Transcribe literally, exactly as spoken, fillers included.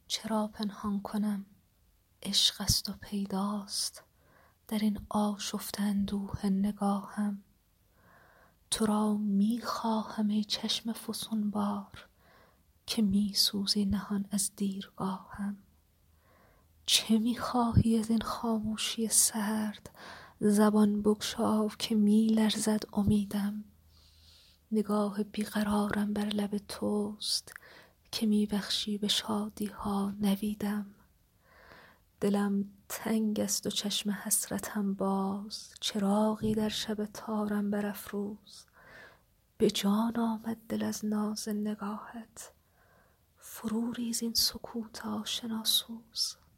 چرا پنهان کنم؟ عشق است و پیداست در این آشفته اندوه نگاهم. تو را می خواهم ای چشم فسون بار، که می سوزی نهان از دیرگاهم. چه می خواهی از این خاموشی سرد؟ زبان بگشا که می لرزد امیدم. نگاه بیقرارم بر لب توست، که می بخشی به شادی ها نویدم. دلم تنگ است و چشم حسرتم باز، چراغی در شب تارم برافروز. به جان آمد دل از ناز نگاهت، فرو ریز این سکوت آشناسوز.